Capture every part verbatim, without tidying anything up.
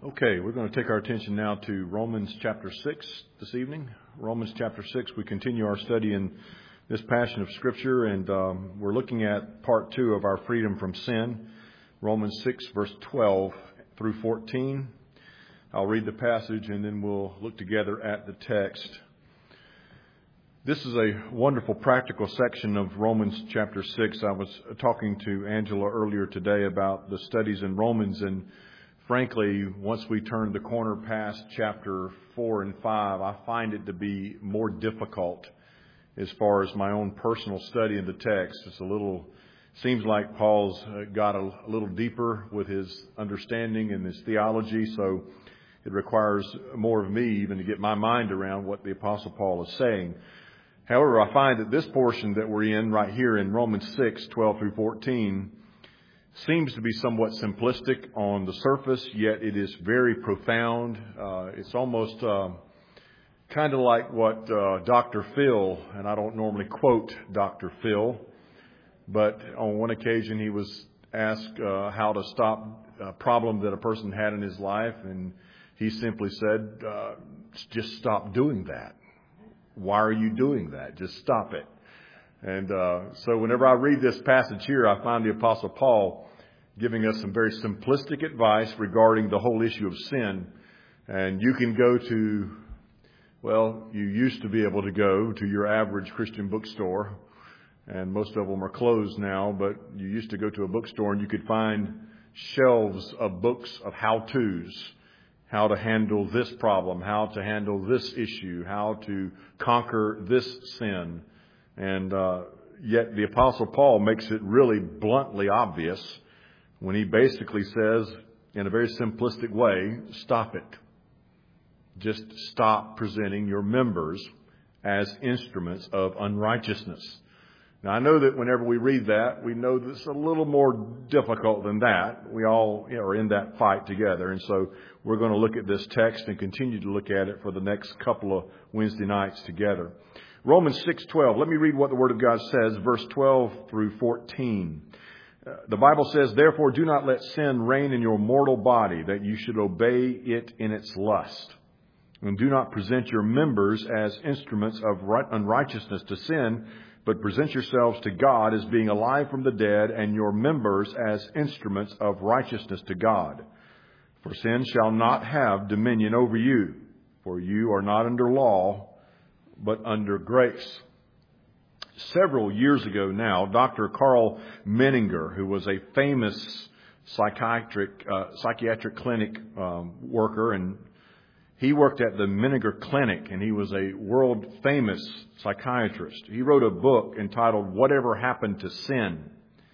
Okay, we're going to take our attention now to Romans chapter six this evening. Romans chapter six, we continue our study in this passion of Scripture, and um, we're looking at part two of our freedom from sin, Romans six, verse twelve through fourteen. I'll read the passage, and then we'll look together at the text. This is a wonderful practical section of Romans chapter six. I was talking to Angela earlier today about the studies in Romans, and frankly, once we turn the corner past chapter four and five, I find it to be more difficult as far as my own personal study in the text. It's a little, seems like Paul's got a, a little deeper with his understanding and his theology, so it requires more of me even to get my mind around what the Apostle Paul is saying. However, I find that this portion that we're in right here in Romans six, twelve through fourteen, seems to be somewhat simplistic on the surface, yet it is very profound. Uh, it's almost uh, kind of like what uh, Doctor Phil, and I don't normally quote Doctor Phil, but on one occasion he was asked uh, how to stop a problem that a person had in his life, and he simply said, uh, just stop doing that. Why are you doing that? Just stop it. And uh, so whenever I read this passage here, I find the Apostle Paul giving us some very simplistic advice regarding the whole issue of sin. And you can go to, well, you used to be able to go to your average Christian bookstore, and most of them are closed now, but you used to go to a bookstore and you could find shelves of books of how-tos, how to handle this problem, how to handle this issue, how to conquer this sin. And uh, yet the Apostle Paul makes it really bluntly obvious when he basically says, in a very simplistic way, stop it. Just stop presenting your members as instruments of unrighteousness. Now, I know that whenever we read that, we know that it's a little more difficult than that. We all you know, are in that fight together. And so we're going to look at this text and continue to look at it for the next couple of Wednesday nights together. Romans six twelve. Let me read what the Word of God says, verse twelve through fourteen. Uh, the Bible says, "Therefore do not let sin reign in your mortal body, that you should obey it in its lust. And do not present your members as instruments of right, unrighteousness to sin, but present yourselves to God as being alive from the dead, and your members as instruments of righteousness to God. For sin shall not have dominion over you, for you are not under law, but under grace." Several years ago now, Doctor Carl Menninger, who was a famous psychiatric uh, psychiatric clinic um, worker, and he worked at the Menninger Clinic, and he was a world-famous psychiatrist. He wrote a book entitled "Whatever Happened to Sin?"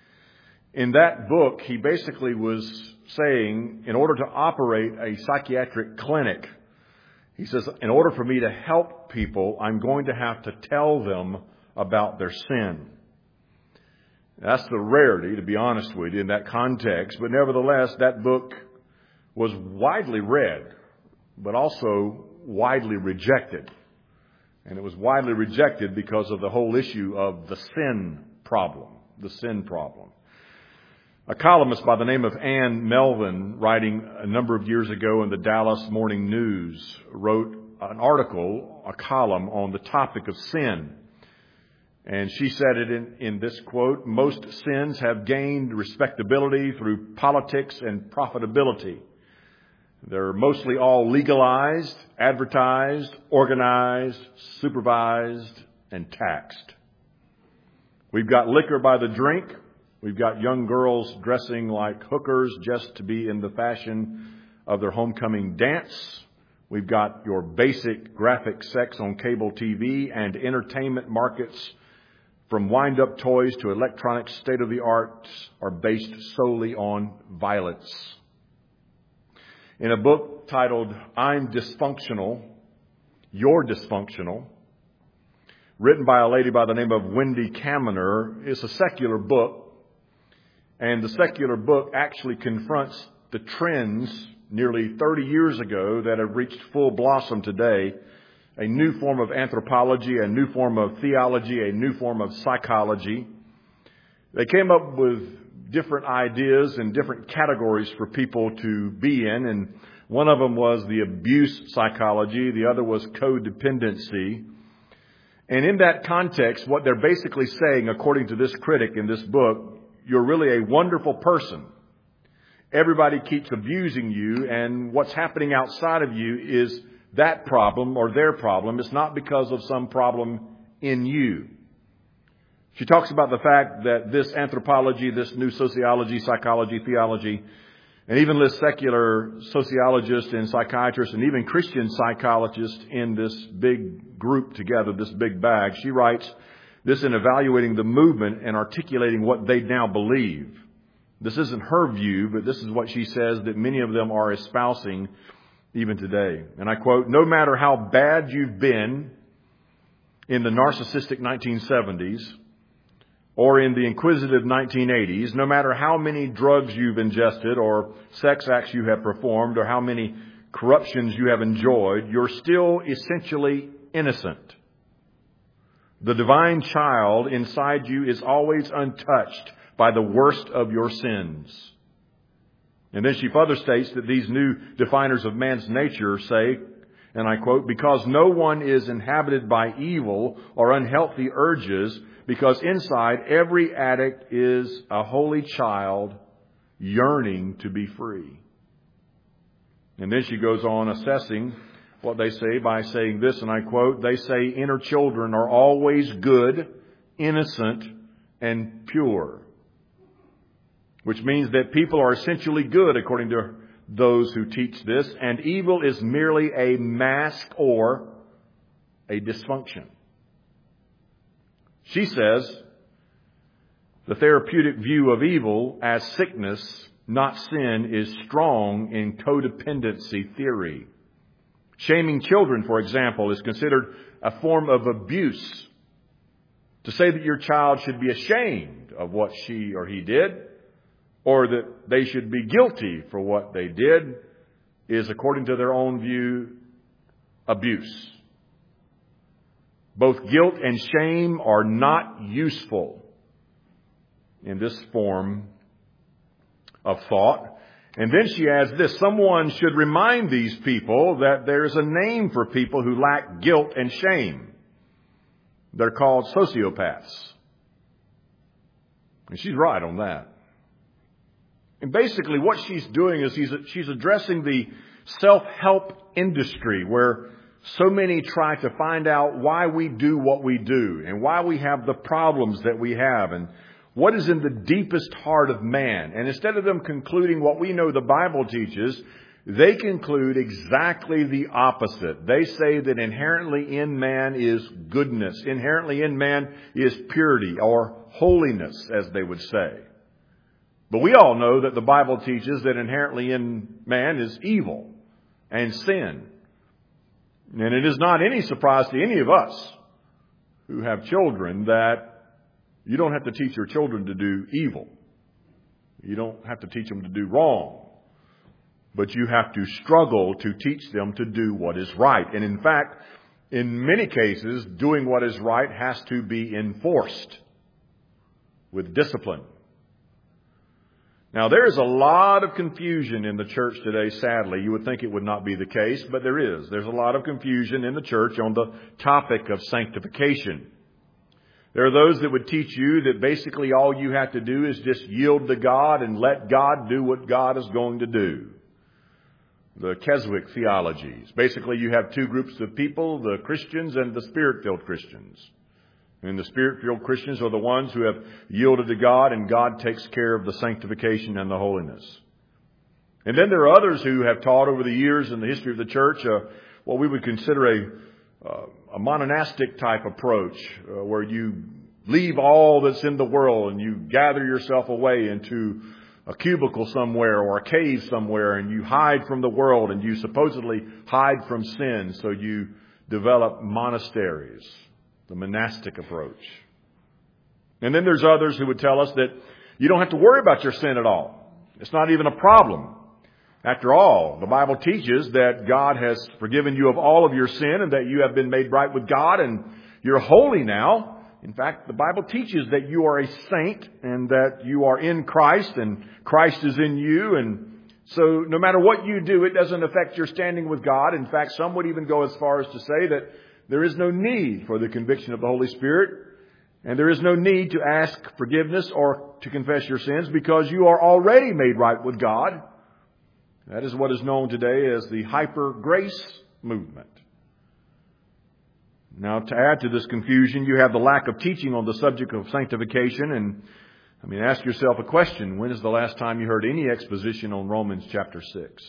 In that book, he basically was saying, in order to operate a psychiatric clinic, he says, in order for me to help people, I'm going to have to tell them about their sin. That's the rarity, to be honest with you, in that context. But nevertheless, that book was widely read, but also widely rejected. And it was widely rejected because of the whole issue of the sin problem, the sin problem. A columnist by the name of Ann Melvin, writing a number of years ago in the Dallas Morning News, wrote an article, a column on the topic of sin. And she said it in, in this quote, "Most sins have gained respectability through politics and profitability. They're mostly all legalized, advertised, organized, supervised, and taxed. We've got liquor by the drink. We've got young girls dressing like hookers just to be in the fashion of their homecoming dance. We've got your basic graphic sex on cable T V, and entertainment markets from wind-up toys to electronic state-of-the-art are based solely on violence." In a book titled "I'm Dysfunctional, You're Dysfunctional," written by a lady by the name of Wendy Kaminer, it's a secular book. And the secular book actually confronts the trends nearly thirty years ago that have reached full blossom today. A new form of anthropology, a new form of theology, a new form of psychology. They came up with different ideas and different categories for people to be in. And One of them was the abuse psychology. The other was codependency. And in that context, what they're basically saying, according to this critic in this book, you're really a wonderful person. Everybody keeps abusing you, and what's happening outside of you is that problem or their problem. It's not because of some problem in you. She talks about the fact that this anthropology, this new sociology, psychology, theology, and even this secular sociologists and psychiatrists and even Christian psychologists in this big group together, this big bag, she writes this in evaluating the movement and articulating what they now believe. This isn't her view, but this is what she says that many of them are espousing even today. And I quote, "No matter how bad you've been in the narcissistic nineteen seventies or in the inquisitive nineteen eighties, no matter how many drugs you've ingested or sex acts you have performed or how many corruptions you have enjoyed, you're still essentially innocent. The divine child inside you is always untouched by the worst of your sins." And then she further states that these new definers of man's nature say, and I quote, "Because no one is inhabited by evil or unhealthy urges, because inside every addict is a holy child yearning to be free." And then she goes on assessing what they say by saying this, and I quote, "They say inner children are always good, innocent, and pure." Which means that people are essentially good, according to those who teach this, and evil is merely a mask or a dysfunction. She says the therapeutic view of evil as sickness, not sin, is strong in codependency theory. Shaming children, for example, is considered a form of abuse. To say that your child should be ashamed of what she or he did, or that they should be guilty for what they did, is, according to their own view, abuse. Both guilt and shame are not useful in this form of thought. And then she adds this: someone should remind these people that there's a name for people who lack guilt and shame. They're called sociopaths. And she's right on that. And basically what she's doing is she's, she's addressing the self-help industry where so many try to find out why we do what we do and why we have the problems that we have and what is in the deepest heart of man. And instead of them concluding what we know the Bible teaches, they conclude exactly the opposite. They say that inherently in man is goodness. Inherently in man is purity or holiness, as they would say. But we all know that the Bible teaches that inherently in man is evil and sin. And it is not any surprise to any of us who have children that you don't have to teach your children to do evil. You don't have to teach them to do wrong. But you have to struggle to teach them to do what is right. And in fact, in many cases, doing what is right has to be enforced with discipline. Now, there is a lot of confusion in the church today, sadly. You would think it would not be the case, but there is. There's a lot of confusion in the church on the topic of sanctification. There are those that would teach you that basically all you have to do is just yield to God and let God do what God is going to do. The Keswick theologies. Basically, you have two groups of people, the Christians and the Spirit-filled Christians. And the Spirit-filled Christians are the ones who have yielded to God, and God takes care of the sanctification and the holiness. And then there are others who have taught over the years in the history of the church uh, what we would consider a, uh, a monastic type approach, uh, where you leave all that's in the world and you gather yourself away into a cubicle somewhere or a cave somewhere, and you hide from the world and you supposedly hide from sin, so you develop monasteries. The monastic approach. And then there's others who would tell us that you don't have to worry about your sin at all. It's not even a problem. After all, the Bible teaches that God has forgiven you of all of your sin and that you have been made right with God and you're holy now. In fact, the Bible teaches that you are a saint and that you are in Christ and Christ is in you, and So no matter what you do, it doesn't affect your standing with God. In fact, some would even go as far as to say that there is no need for the conviction of the Holy Spirit, and there is no need to ask forgiveness or to confess your sins because you are already made right with God. That is what is known today as the hyper grace movement. Now, to add to this confusion, you have the lack of teaching on the subject of sanctification. And, I mean, ask yourself a question. When is the last time you heard any exposition on Romans chapter six?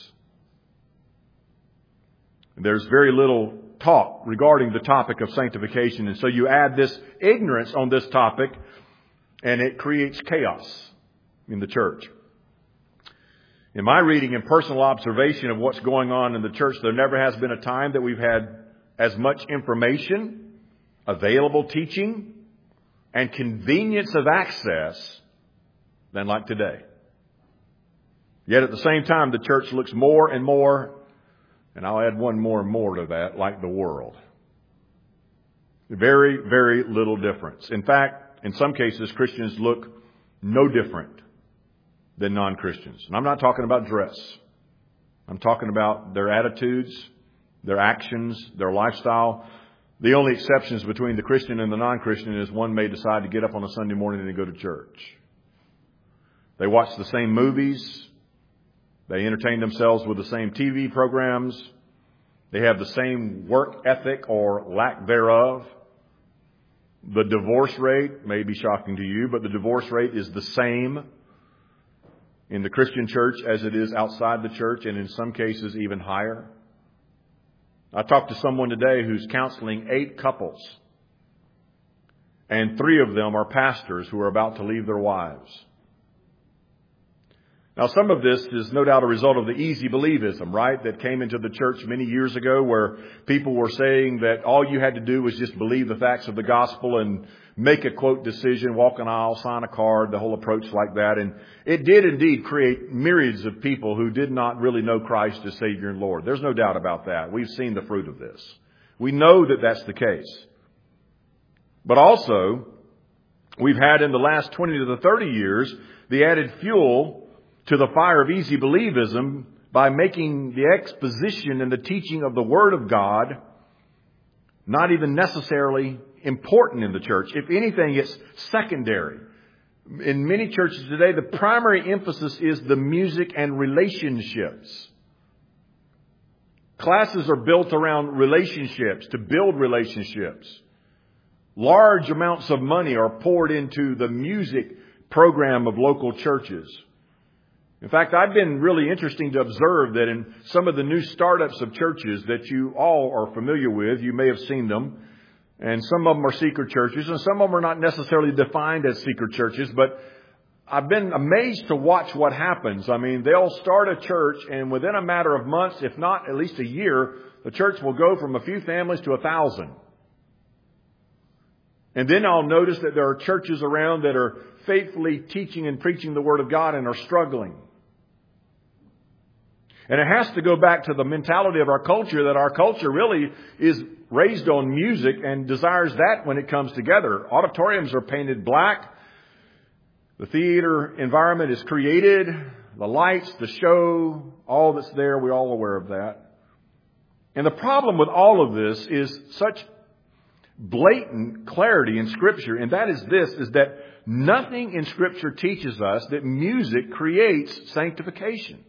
There's very little talk regarding the topic of sanctification. And so you add this ignorance on this topic, and it creates chaos in the church. In my reading and personal observation of what's going on in the church, there never has been a time that we've had as much information, available teaching, and convenience of access than like today. Yet at the same time, the church looks more and more, and I'll add one more and more to that, like the world. Very, very little difference. In fact, in some cases, Christians look no different than non-Christians. And I'm not talking about dress. I'm talking about their attitudes, their actions, their lifestyle. The only exceptions between the Christian and the non-Christian is one may decide to get up on a Sunday morning and go to church. They watch the same movies. They entertain themselves with the same T V programs. They have the same work ethic or lack thereof. The divorce rate may be shocking to you, but the divorce rate is the same in the Christian church as it is outside the church, and in some cases even higher. I talked to someone today who's counseling eight couples, and three of them are pastors who are about to leave their wives. Now, some of this is no doubt a result of the easy believism, right, that came into the church many years ago, where people were saying that all you had to do was just believe the facts of the gospel and make a quote decision, walk an aisle, sign a card, the whole approach like that. And it did indeed create myriads of people who did not really know Christ as Savior and Lord. There's no doubt about that. We've seen the fruit of this. We know that that's the case. But also, we've had in the last twenty to the thirty years the added fuel to the fire of easy believism by making the exposition and the teaching of the Word of God not even necessarily important in the church. If anything, it's secondary. In many churches today, the primary emphasis is the music and relationships. Classes are built around relationships, to build relationships. Large amounts of money are poured into the music program of local churches. In fact, I've been really interesting to observe that in some of the new startups of churches that you all are familiar with, you may have seen them, and some of them are secret churches, and some of them are not necessarily defined as secret churches, but I've been amazed to watch what happens. I mean, they'll start a church, and within a matter of months, if not at least a year, the church will go from a few families to a thousand. And then I'll notice that there are churches around that are faithfully teaching and preaching the Word of God and are struggling. And it has to go back to the mentality of our culture, that our culture really is raised on music and desires that when it comes together. Auditoriums are painted black. The theater environment is created. The lights, the show, all that's there, we're all aware of that. And the problem with all of this is such blatant clarity in Scripture, and that is this, is that nothing in Scripture teaches us that music creates sanctification.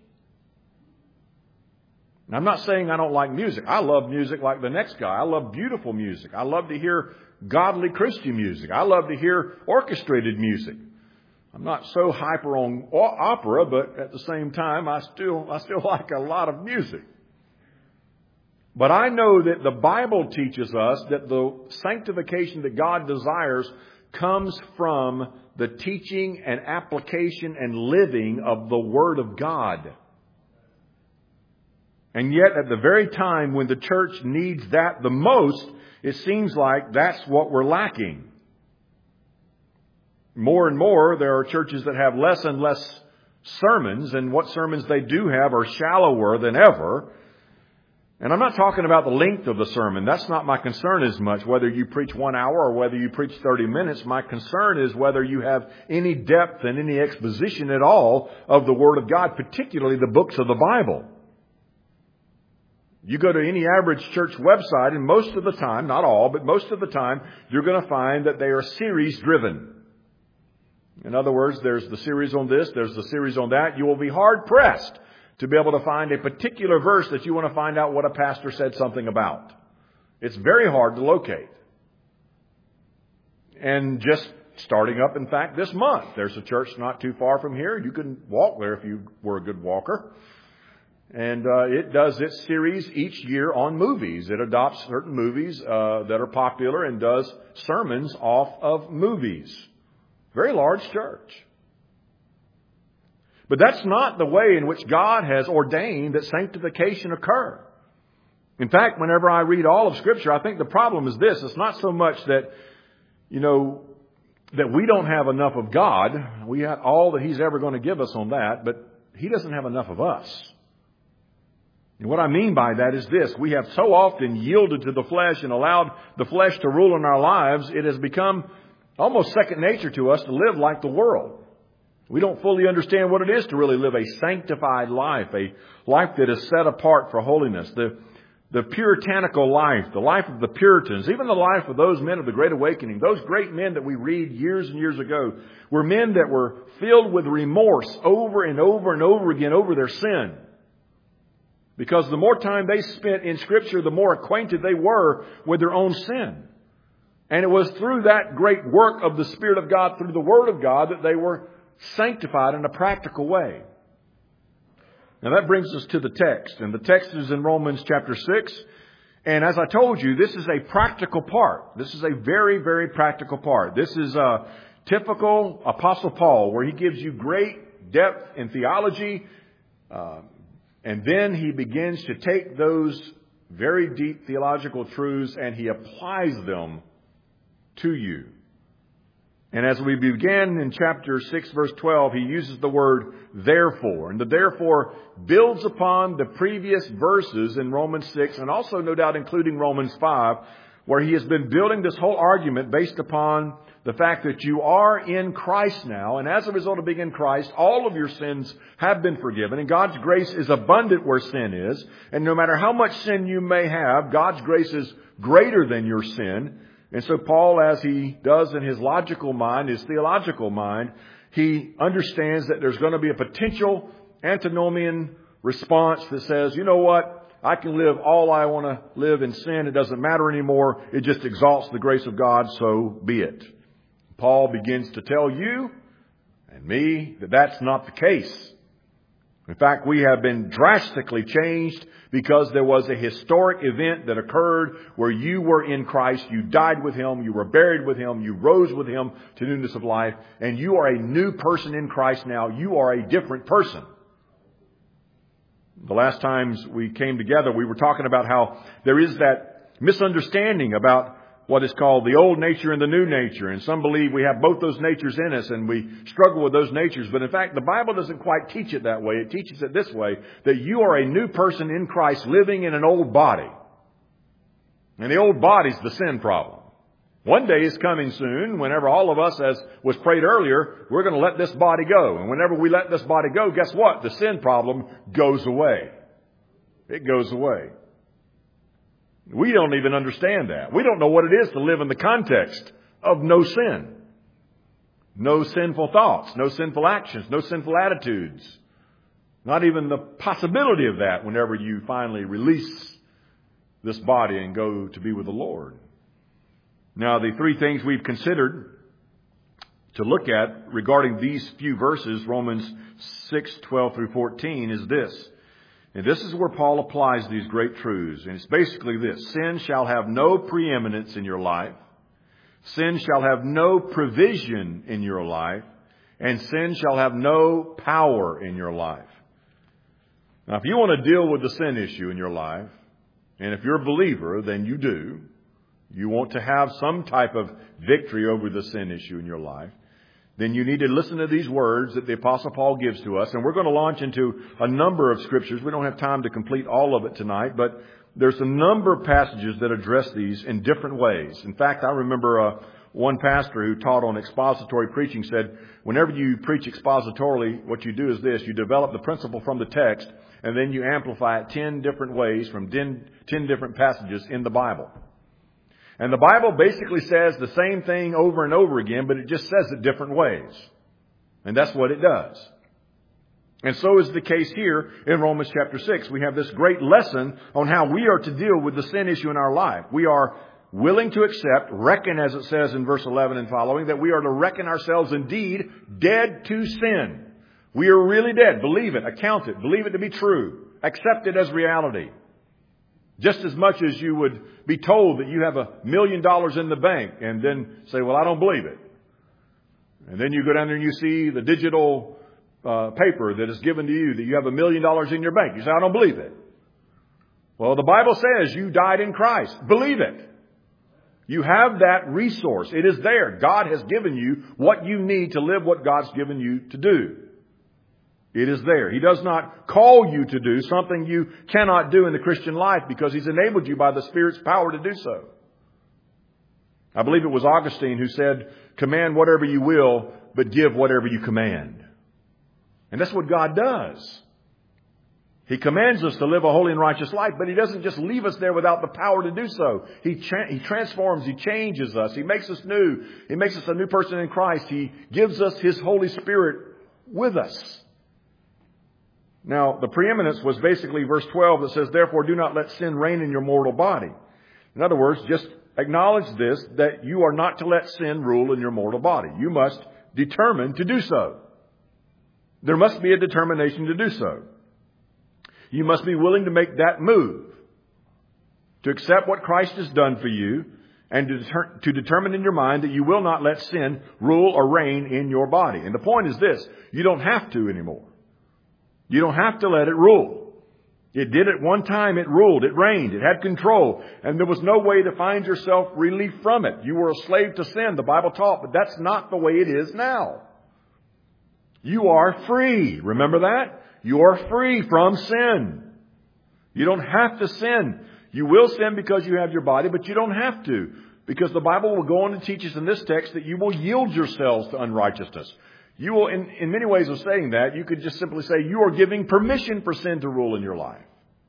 And I'm not saying I don't like music. I love music like the next guy. I love beautiful music. I love to hear godly Christian music. I love to hear orchestrated music. I'm not so hyper on opera, but at the same time, I still, I still like a lot of music. But I know that the Bible teaches us that the sanctification that God desires comes from the teaching and application and living of the Word of God. And yet, at the very time when the church needs that the most, it seems like that's what we're lacking. More and more, there are churches that have less and less sermons, and what sermons they do have are shallower than ever. And I'm not talking about the length of the sermon. That's not my concern as much, whether you preach one hour or whether you preach thirty minutes. My concern is whether you have any depth and any exposition at all of the Word of God, particularly the books of the Bible. You go to any average church website, and most of the time, not all, but most of the time, you're going to find that they are series driven. In other words, there's the series on this, there's the series on that. You will be hard pressed to be able to find a particular verse that you want to find out what a pastor said something about. It's very hard to locate. And just starting up, in fact, this month, there's a church not too far from here. You can walk there if you were a good walker. And uh, it does its series each year on movies. It adopts certain movies uh, that are popular and does sermons off of movies. Very large church. But that's not the way in which God has ordained that sanctification occur. In fact, whenever I read all of Scripture, I think the problem is this. It's not so much that, you know, that we don't have enough of God. We have all that He's ever going to give us on that, but He doesn't have enough of us. And what I mean by that is this. We have so often yielded to the flesh and allowed the flesh to rule in our lives, it has become almost second nature to us to live like the world. We don't fully understand what it is to really live a sanctified life, a life that is set apart for holiness. The, the puritanical life, the life of the Puritans, even the life of those men of the Great Awakening, those great men that we read years and years ago, were men that were filled with remorse over and over and over again over their sin. Because the more time they spent in Scripture, the more acquainted they were with their own sin. And it was through that great work of the Spirit of God, through the Word of God, that they were sanctified in a practical way. Now that brings us to the text. And the text is in Romans chapter six. And as I told you, this is a practical part. This is a very, very practical part. This is a typical Apostle Paul, where he gives you great depth in theology. Uh, and then he begins to take those very deep theological truths and he applies them to you. And as we begin in chapter six, verse twelve, he uses the word therefore. And the therefore builds upon the previous verses in Romans six, and also no doubt including Romans five, where he has been building this whole argument based upon the fact that you are in Christ now. And as a result of being in Christ, all of your sins have been forgiven. And God's grace is abundant where sin is. And no matter how much sin you may have, God's grace is greater than your sin. And so Paul, as he does in his logical mind, his theological mind, he understands that there's going to be a potential antinomian response that says, you know what? I can live all I want to live in sin. It doesn't matter anymore. It just exalts the grace of God, so be it. Paul begins to tell you and me that that's not the case. In fact, we have been drastically changed because there was a historic event that occurred where you were in Christ, you died with Him, you were buried with Him, you rose with Him to newness of life, and you are a new person in Christ now. You are a different person. The last times we came together, we were talking about how there is that misunderstanding about what is called the old nature and the new nature. And some believe we have both those natures in us and we struggle with those natures. But in fact, the Bible doesn't quite teach it that way. It teaches it this way, that you are a new person in Christ living in an old body. And the old body's the sin problem. One day is coming soon, whenever all of us, as was prayed earlier, we're going to let this body go. And whenever we let this body go, guess what? The sin problem goes away. It goes away. We don't even understand that. We don't know what it is to live in the context of no sin. No sinful thoughts, no sinful actions, no sinful attitudes. Not even the possibility of that whenever you finally release this body and go to be with the Lord. Now, the three things we've considered to look at regarding these few verses, Romans six, twelve through fourteen, is this. And this is where Paul applies these great truths. And it's basically this. Sin shall have no preeminence in your life. Sin shall have no provision in your life. And sin shall have no power in your life. Now, if you want to deal with the sin issue in your life, and if you're a believer, then you do. You want to have some type of victory over the sin issue in your life. then you need to listen to these words that the Apostle Paul gives to us. And we're going to launch into a number of scriptures. We don't have time to complete all of it tonight, but there's a number of passages that address these in different ways. In fact, I remember uh, one pastor who taught on expository preaching said, whenever you preach expositorily, what you do is this. You develop the principle from the text, and then you amplify it ten different ways from ten, ten different passages in the Bible. And the Bible basically says the same thing over and over again, but it just says it different ways. And that's what it does. And so is the case here in Romans chapter six. We have this great lesson on how we are to deal with the sin issue in our life. We are willing to accept, reckon, as it says in verse eleven and following, that we are to reckon ourselves indeed dead to sin. We are really dead. Believe it. Account it. Believe it to be true. Accept it as reality. Just as much as you would be told that you have a million dollars in the bank and then say, well, I don't believe it. And then you go down there and you see the digital uh, paper that is given to you that you have a million dollars in your bank. You say, I don't believe it. Well, the Bible says you died in Christ. Believe it. You have that resource. It is there. God has given you what you need to live what God's given you to do. It is there. He does not call you to do something you cannot do in the Christian life because He's enabled you by the Spirit's power to do so. I believe it was Augustine who said, command whatever you will, but give whatever you command. And that's what God does. He commands us to live a holy and righteous life, but He doesn't just leave us there without the power to do so. He, tra- he transforms, He changes us, He makes us new. He makes us a new person in Christ. He gives us His Holy Spirit with us. Now, the preeminence was basically verse twelve that says, therefore do not let sin reign in your mortal body. In other words, just acknowledge this, that you are not to let sin rule in your mortal body. You must determine to do so. There must be a determination to do so. You must be willing to make that move, to accept what Christ has done for you, and to, deter- to determine in your mind that you will not let sin rule or reign in your body. And the point is this, you don't have to anymore. You don't have to let it rule. It did at one time. It ruled. It reigned. It had control. And there was no way to find yourself relief from it. You were a slave to sin, the Bible taught, but that's not the way it is now. You are free. Remember that? You are free from sin. You don't have to sin. You will sin because you have your body, but you don't have to. Because the Bible will go on to teach us in this text that you will yield yourselves to unrighteousness. You will, in, in many ways of saying that, you could just simply say you are giving permission for sin to rule in your life.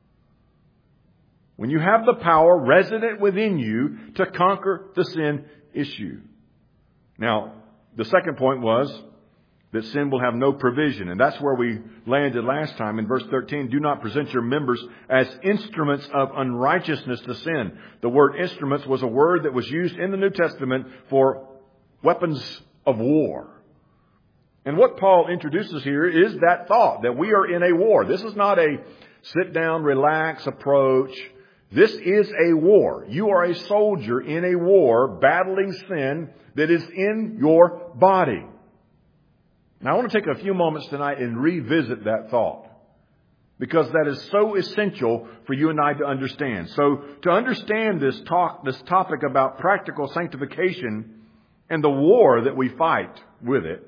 When you have the power resident within you to conquer the sin issue. Now, the second point was that sin will have no provision. And that's where we landed last time in verse thirteen. Do not present your members as instruments of unrighteousness to sin. The word instruments was a word that was used in the New Testament for weapons of war. And what Paul introduces here is that thought that we are in a war. This is not a sit down, relax approach. This is a war. You are a soldier in a war battling sin that is in your body. Now I want to take a few moments tonight and revisit that thought, because that is so essential for you and I to understand. So to understand this talk, this topic about practical sanctification and the war that we fight with it,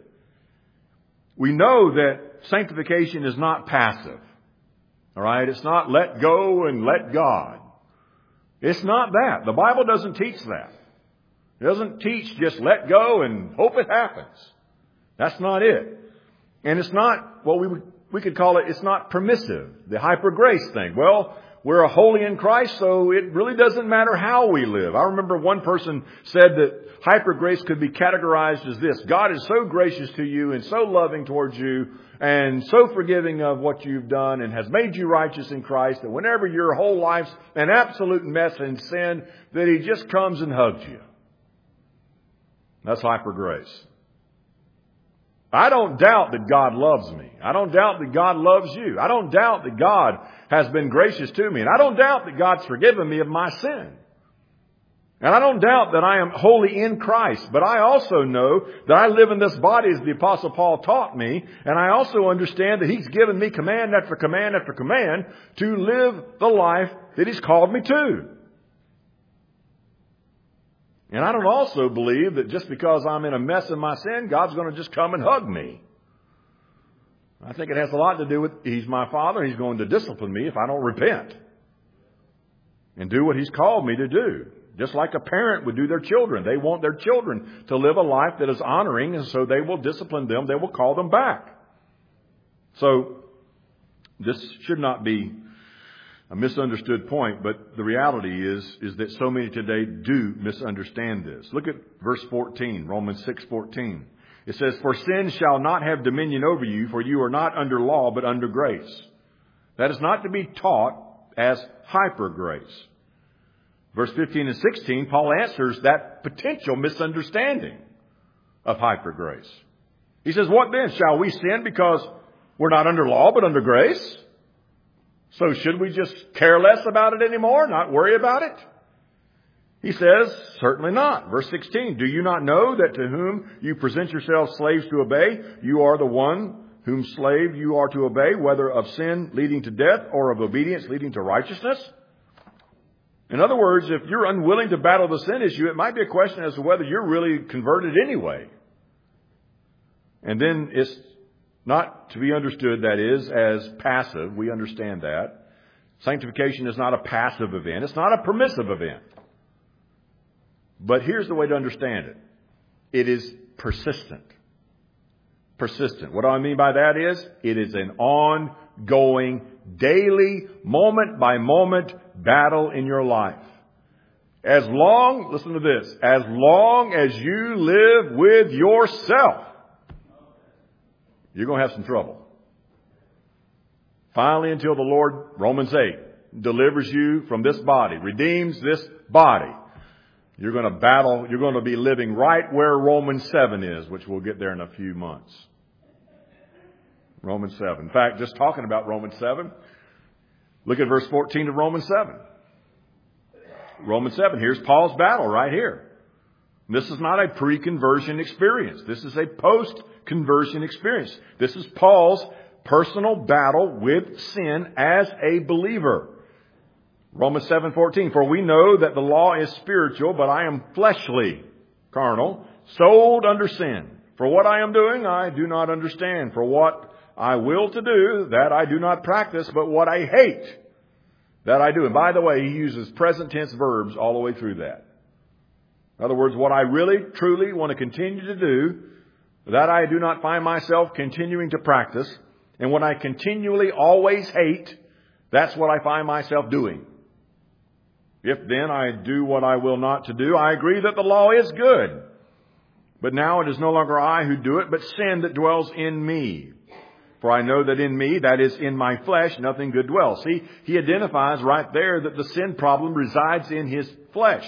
we know that sanctification is not passive. All right? It's not let go and let God. It's not that. The Bible doesn't teach that. It doesn't teach just let go and hope it happens. That's not it. And it's not what we would, we could call it, it's not permissive. The hyper grace thing. Well, we're holy in Christ, so it really doesn't matter how we live. I remember one person said that hyper grace could be categorized as this. God is so gracious to you and so loving towards you and so forgiving of what you've done and has made you righteous in Christ that whenever your whole life's an absolute mess in sin, that He just comes and hugs you. That's hyper grace. I don't doubt that God loves me. I don't doubt that God loves you. I don't doubt that God has been gracious to me. And I don't doubt that God's forgiven me of my sin. And I don't doubt that I am holy in Christ. But I also know that I live in this body as the Apostle Paul taught me. And I also understand that He's given me command after command after command to live the life that He's called me to. And I don't also believe that just because I'm in a mess in my sin, God's going to just come and hug me. I think it has a lot to do with He's my Father. He's going to discipline me if I don't repent and do what He's called me to do. Just like a parent would do their children. They want their children to live a life that is honoring, and so they will discipline them. They will call them back. So this should not be a misunderstood point, but the reality is, is that so many today do misunderstand this. Look at verse fourteen, Romans six fourteen. It says, "For sin shall not have dominion over you, for you are not under law, but under grace." That is not to be taught as hyper grace. Verse fifteen and sixteen, Paul answers that potential misunderstanding of hyper grace. He says, "What then? Shall we sin because we're not under law, but under grace? So should we just care less about it anymore, not worry about it?" He says, "Certainly not." Verse sixteen, "Do you not know that to whom you present yourselves slaves to obey, you are the one whom slave you are to obey, whether of sin leading to death or of obedience leading to righteousness?" In other words, if you're unwilling to battle the sin issue, it might be a question as to whether you're really converted anyway. And then it's not to be understood, that is, as passive. We understand that. Sanctification is not a passive event. It's not a permissive event. But here's the way to understand it. It is persistent. Persistent. What do I mean by that is, it is an ongoing, daily, moment by moment battle in your life. As long, listen to this, as long as you live with yourself, you're going to have some trouble. Finally, until the Lord, Romans eight, delivers you from this body, redeems this body, you're going to battle, you're going to be living right where Romans seven is, which we'll get there in a few months. Romans seven. In fact, just talking about Romans seven, look at verse fourteen of Romans seven. Romans seven, here's Paul's battle right here. This is not a pre-conversion experience. This is a post-conversion experience. This is Paul's personal battle with sin as a believer. Romans seven fourteen, "For we know that the law is spiritual, but I am fleshly," carnal, "sold under sin. For what I am doing, I do not understand. For what I will to do, that I do not practice, but what I hate, that I do." And by the way, he uses present tense verbs all the way through that. In other words, what I really, truly want to continue to do, that I do not find myself continuing to practice. And what I continually always hate, that's what I find myself doing. "If then I do what I will not to do, I agree that the law is good. But now it is no longer I who do it, but sin that dwells in me. For I know that in me, that is in my flesh, nothing good dwells." See, he identifies right there that the sin problem resides in his flesh.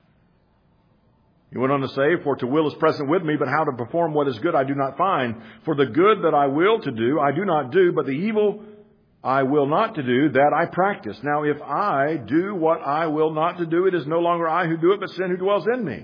He went on to say, "For to will is present with me, but how to perform what is good I do not find. For the good that I will to do, I do not do, but the evil I will not to do, that I practice. Now if I do what I will not to do, it is no longer I who do it, but sin who dwells in me."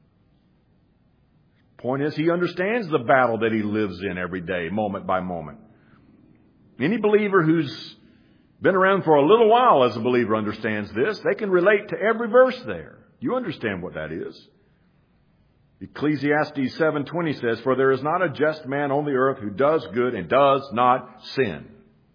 Point is, he understands the battle that he lives in every day, moment by moment. Any believer who's been around for a little while as a believer understands this. They can relate to every verse there. You understand what that is. Ecclesiastes seven twenty says, "For there is not a just man on the earth who does good and does not sin."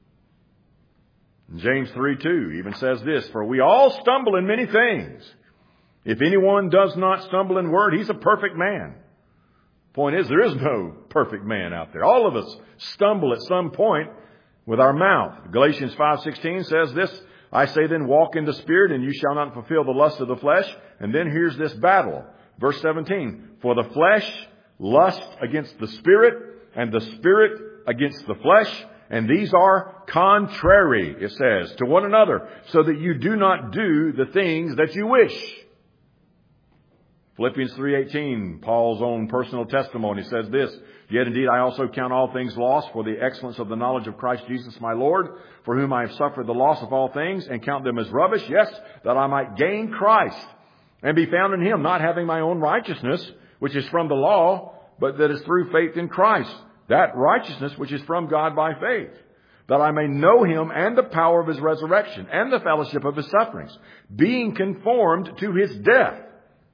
And James three two even says this, "For we all stumble in many things. If anyone does not stumble in word, he's a perfect man." Point is, there is no perfect man out there. All of us stumble at some point with our mouth. Galatians five sixteen says this, "I say then, walk in the Spirit, and you shall not fulfill the lust of the flesh." And then here's this battle. Verse seventeen, "For the flesh lusts against the Spirit, and the Spirit against the flesh. And these are contrary," it says, "to one another, so that you do not do the things that you wish." Philippians three eighteen, Paul's own personal testimony, says this, "Yet indeed I also count all things lost for the excellence of the knowledge of Christ Jesus my Lord, for whom I have suffered the loss of all things, and count them as rubbish, yes, that I might gain Christ, and be found in Him, not having my own righteousness, which is from the law, but that is through faith in Christ, that righteousness which is from God by faith, that I may know Him and the power of His resurrection, and the fellowship of His sufferings, being conformed to His death,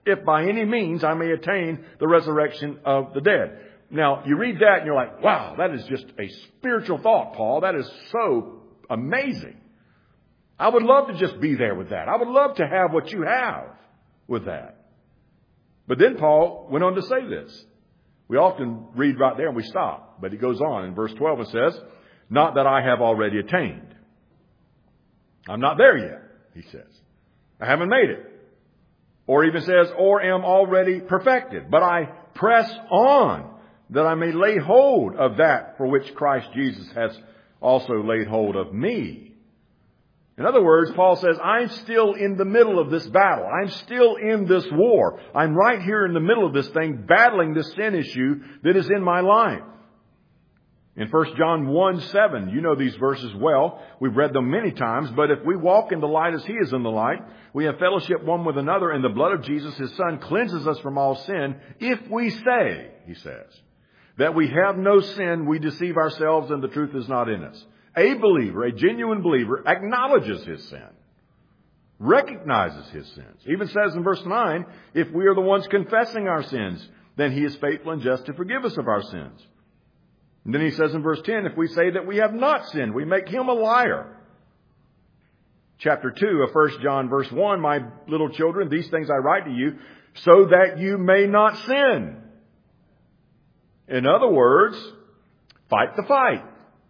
if by any means I may attain the resurrection of the dead. Now, you read that and you're like, wow, that is just a spiritual thought, Paul. That is so amazing. I would love to just be there with that. I would love to have what you have with that. But then Paul went on to say this. We often read right there and we stop. But he goes on in verse twelve and says, not that I have already attained. I'm not there yet, he says. I haven't made it. Or even says, or am already perfected. But I press on that I may lay hold of that for which Christ Jesus has also laid hold of me. In other words, Paul says, I'm still in the middle of this battle. I'm still in this war. I'm right here in the middle of this thing, battling this sin issue that is in my life. In First John one seven, you know these verses well. We've read them many times. But if we walk in the light as he is in the light, we have fellowship one with another, and the blood of Jesus, his son, cleanses us from all sin. If we say, he says, that we have no sin, we deceive ourselves and the truth is not in us. A believer, a genuine believer, acknowledges his sin, recognizes his sins. Even says in verse nine, if we are the ones confessing our sins, then he is faithful and just to forgive us of our sins. And then he says in verse ten, if we say that we have not sinned, we make him a liar. Chapter two of First John verse one, my little children, these things I write to you so that you may not sin. In other words, fight the fight.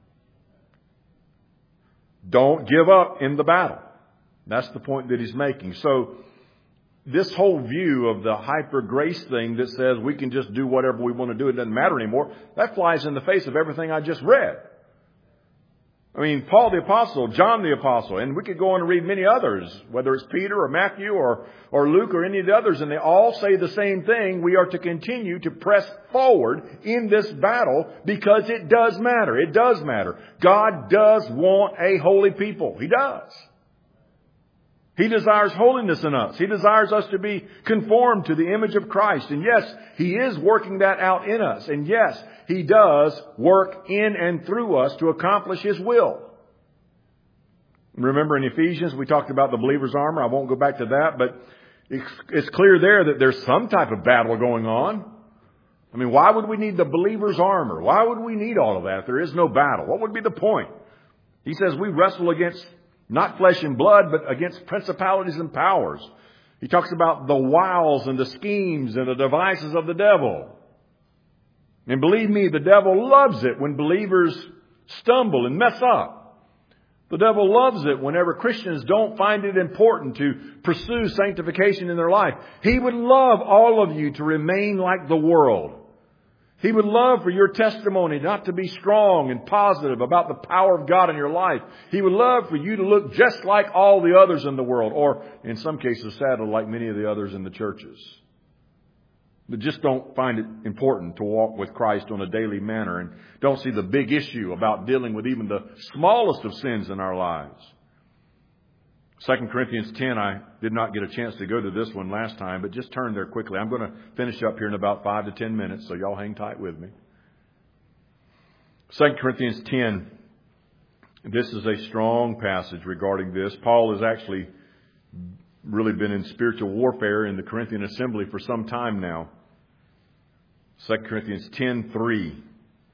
Don't give up in the battle. That's the point that he's making. So this whole view of the hyper grace thing that says we can just do whatever we want to do, it doesn't matter anymore, that flies in the face of everything I just read. I mean, Paul the Apostle, John the Apostle, and we could go on and read many others, whether it's Peter or Matthew or, or Luke or any of the others, and they all say the same thing. We are to continue to press forward in this battle because it does matter. It does matter. God does want a holy people. He does. He desires holiness in us. He desires us to be conformed to the image of Christ. And yes, He is working that out in us. And yes, He does work in and through us to accomplish His will. Remember in Ephesians, we talked about the believer's armor. I won't go back to that, but it's, it's clear there that there's some type of battle going on. I mean, why would we need the believer's armor? Why would we need all of that if there is no battle? What would be the point? He says we wrestle against not flesh and blood, but against principalities and powers. He talks about the wiles and the schemes and the devices of the devil. And believe me, the devil loves it when believers stumble and mess up. The devil loves it whenever Christians don't find it important to pursue sanctification in their life. He would love all of you to remain like the world. He would love for your testimony not to be strong and positive about the power of God in your life. He would love for you to look just like all the others in the world, or in some cases, sadly, like many of the others in the churches. But just don't find it important to walk with Christ on a daily manner and don't see the big issue about dealing with even the smallest of sins in our lives. Second Corinthians ten, I did not get a chance to go to this one last time, but just turn there quickly. I'm going to finish up here in about five to ten minutes, so y'all hang tight with me. Second Corinthians ten, this is a strong passage regarding this. Paul has actually really been in spiritual warfare in the Corinthian assembly for some time now. Second Corinthians ten three.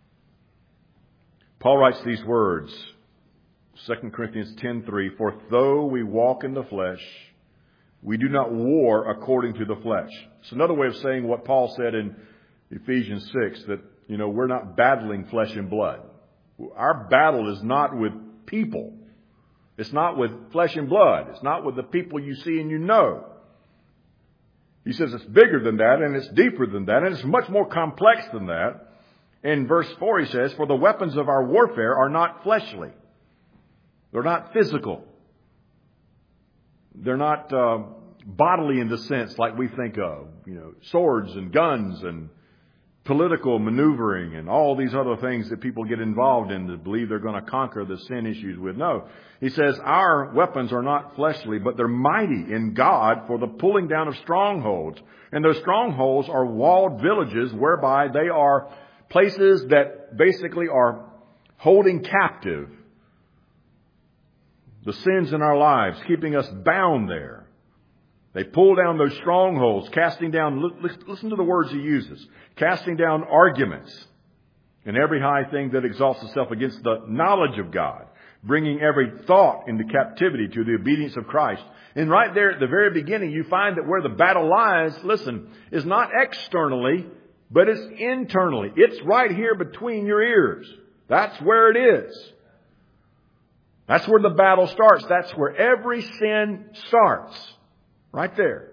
Paul writes these words. Second Corinthians ten three, for though we walk in the flesh, we do not war according to the flesh. It's another way of saying what Paul said in Ephesians six, that, you know, we're not battling flesh and blood. Our battle is not with people. It's not with flesh and blood. It's not with the people you see and you know. He says it's bigger than that, and it's deeper than that, and it's much more complex than that. In verse four he says, for the weapons of our warfare are not fleshly. They're not physical. They're not uh, bodily in the sense like we think of, you know, swords and guns and political maneuvering and all these other things that people get involved in to believe they're going to conquer the sin issues with. No. He says our weapons are not fleshly, but they're mighty in God for the pulling down of strongholds. And those strongholds are walled villages whereby they are places that basically are holding captive the sins in our lives, keeping us bound there. They pull down those strongholds, casting down, listen to the words he uses, casting down arguments and every high thing that exalts itself against the knowledge of God, bringing every thought into captivity to the obedience of Christ. And right there at the very beginning, you find that where the battle lies, listen, is not externally, but it's internally. It's right here between your ears. That's where it is. That's where the battle starts. That's where every sin starts. Right there.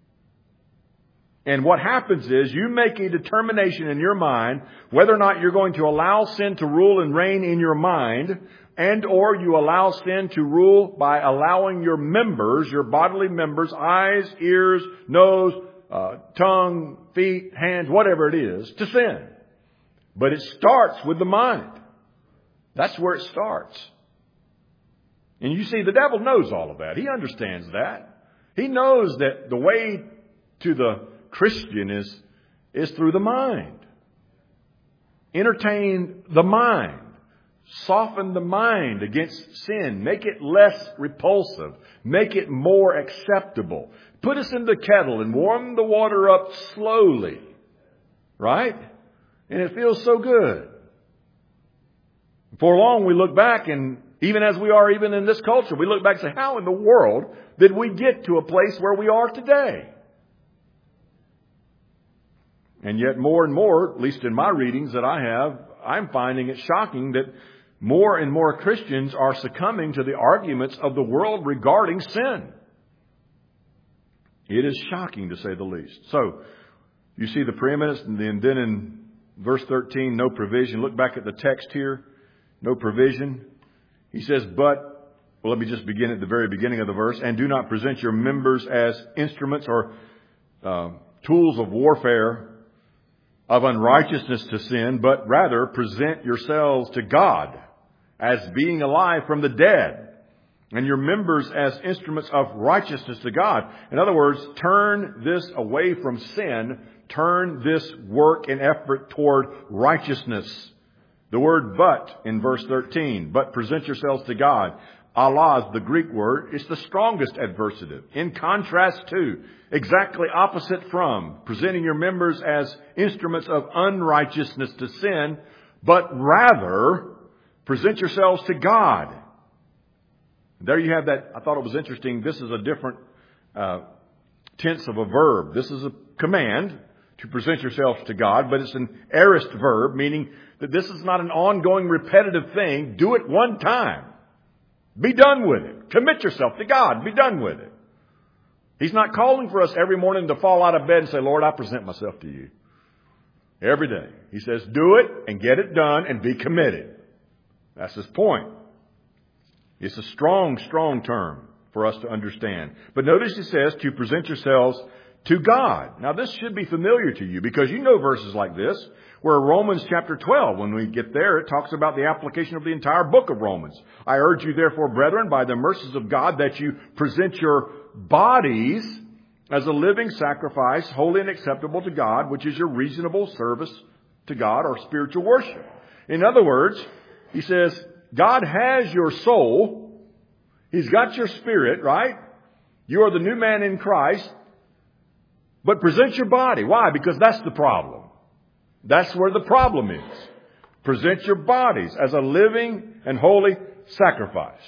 And what happens is you make a determination in your mind whether or not you're going to allow sin to rule and reign in your mind, and or you allow sin to rule by allowing your members, your bodily members, eyes, ears, nose, uh, tongue, feet, hands, whatever it is, to sin. But it starts with the mind. That's where it starts. And you see, the devil knows all of that. He understands that. He knows that the way to the Christian is, is through the mind. Entertain the mind. Soften the mind against sin. Make it less repulsive. Make it more acceptable. Put us in the kettle and warm the water up slowly. Right? And it feels so good. For long we look back, and even as we are even in this culture, we look back and say, how in the world did we get to a place where we are today? And yet more and more, at least in my readings that I have, I'm finding it shocking that more and more Christians are succumbing to the arguments of the world regarding sin. It is shocking, to say the least. So, you see the preeminence, and then, then in verse thirteen, no provision. Look back at the text here. No provision. He says, but, well, let me just begin at the very beginning of the verse. And do not present your members as instruments or uh, tools of warfare of unrighteousness to sin, but rather present yourselves to God as being alive from the dead, and your members as instruments of righteousness to God. In other words, turn this away from sin. Turn this work and effort toward righteousness. The word but in verse thirteen, but present yourselves to God. Allah is the Greek word. It's the strongest adversative. In contrast to, exactly opposite from, presenting your members as instruments of unrighteousness to sin, but rather present yourselves to God. There you have that. I thought it was interesting. This is a different uh, tense of a verb. This is a command to present yourselves to God, but it's an aorist verb, meaning that this is not an ongoing repetitive thing. Do it one time. Be done with it. Commit yourself to God. Be done with it. He's not calling for us every morning to fall out of bed and say, Lord, I present myself to you. Every day. He says, do it and get it done and be committed. That's his point. It's a strong, strong term for us to understand. But notice he says to present yourselves to God. Now this should be familiar to you because you know verses like this, where Romans chapter twelve, when we get there, it talks about the application of the entire book of Romans. I urge you therefore, brethren, by the mercies of God, that you present your bodies as a living sacrifice, holy and acceptable to God, which is your reasonable service to God or spiritual worship. In other words, he says, God has your soul. He's got your spirit, right? You are the new man in Christ. But present your body. Why? Because that's the problem. That's where the problem is. Present your bodies as a living and holy sacrifice.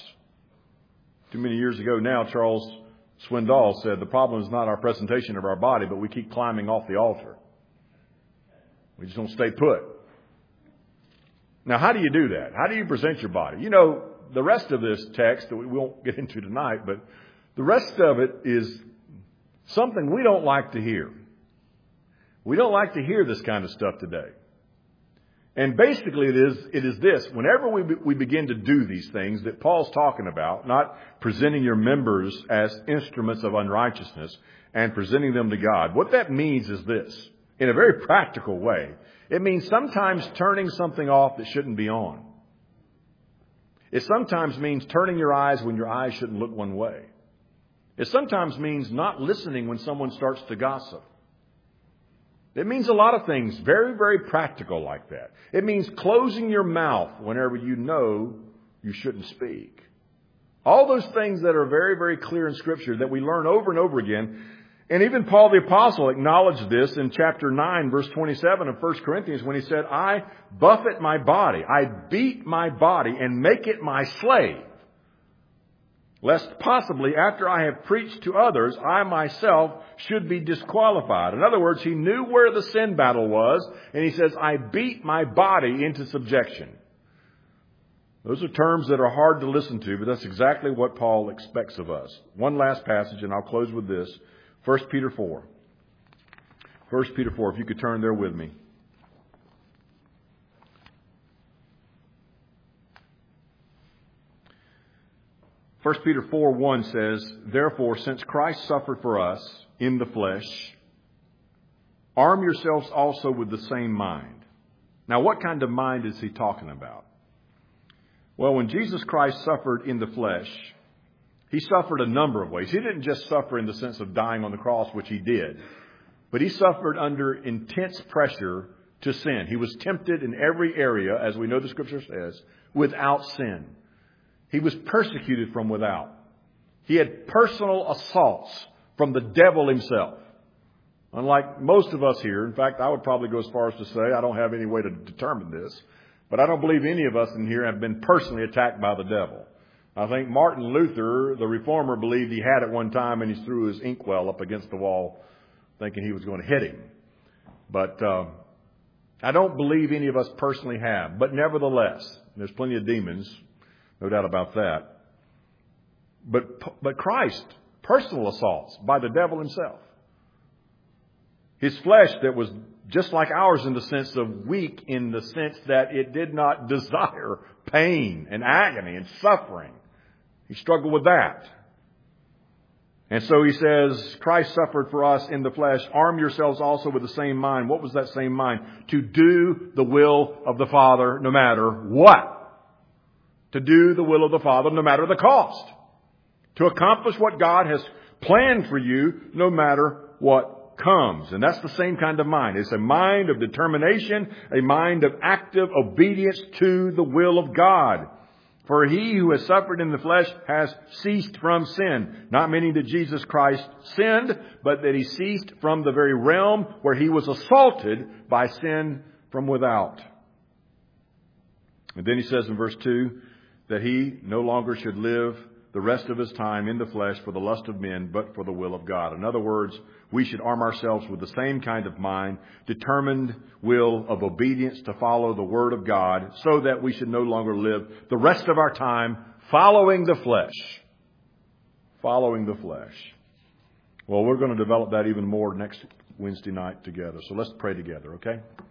Too many years ago now, Charles Swindoll said, the problem is not our presentation of our body, but we keep climbing off the altar. We just don't stay put. Now, how do you do that? How do you present your body? You know, the rest of this text that we won't get into tonight, but the rest of it is something we don't like to hear. We don't like to hear this kind of stuff today. And basically it is, it is this. Whenever we, be, we begin to do these things that Paul's talking about, not presenting your members as instruments of unrighteousness and presenting them to God, what that means is this, in a very practical way. It means sometimes turning something off that shouldn't be on. It sometimes means turning your eyes when your eyes shouldn't look one way. It sometimes means not listening when someone starts to gossip. It means a lot of things, very, very practical like that. It means closing your mouth whenever you know you shouldn't speak. All those things that are very, very clear in Scripture that we learn over and over again. And even Paul the Apostle acknowledged this in chapter nine, verse twenty-seven of First Corinthians when he said, I buffet my body, I beat my body and make it my slave, lest possibly after I have preached to others, I myself should be disqualified. In other words, he knew where the sin battle was, and he says, I beat my body into subjection. Those are terms that are hard to listen to, but that's exactly what Paul expects of us. One last passage, and I'll close with this. First Peter four. First Peter four, if you could turn there with me. First Peter four one says, Therefore, since Christ suffered for us in the flesh, arm yourselves also with the same mind. Now, what kind of mind is he talking about? Well, when Jesus Christ suffered in the flesh, he suffered a number of ways. He didn't just suffer in the sense of dying on the cross, which he did, but he suffered under intense pressure to sin. He was tempted in every area, as we know the Scripture says, without sin. He was persecuted from without. He had personal assaults from the devil himself. Unlike most of us here, in fact, I would probably go as far as to say, I don't have any way to determine this, but I don't believe any of us in here have been personally attacked by the devil. I think Martin Luther, the reformer, believed he had it one time and he threw his inkwell up against the wall thinking he was going to hit him. But uh, I don't believe any of us personally have. But nevertheless, there's plenty of demons, no doubt about that. But, but Christ, personal assaults by the devil himself. His flesh that was just like ours in the sense of weak, in the sense that it did not desire pain and agony and suffering. He struggled with that. And so he says, Christ suffered for us in the flesh. Arm yourselves also with the same mind. What was that same mind? To do the will of the Father no matter what. To do the will of the Father no matter the cost. To accomplish what God has planned for you no matter what comes. And that's the same kind of mind. It's a mind of determination, a mind of active obedience to the will of God. For he who has suffered in the flesh has ceased from sin. Not meaning that Jesus Christ sinned, but that he ceased from the very realm where he was assaulted by sin from without. And then he says in verse two that he no longer should live the rest of his time in the flesh for the lust of men, but for the will of God. In other words, we should arm ourselves with the same kind of mind, determined will of obedience to follow the Word of God, so that we should no longer live the rest of our time following the flesh. Following the flesh. Well, we're going to develop that even more next Wednesday night together. So let's pray together, okay?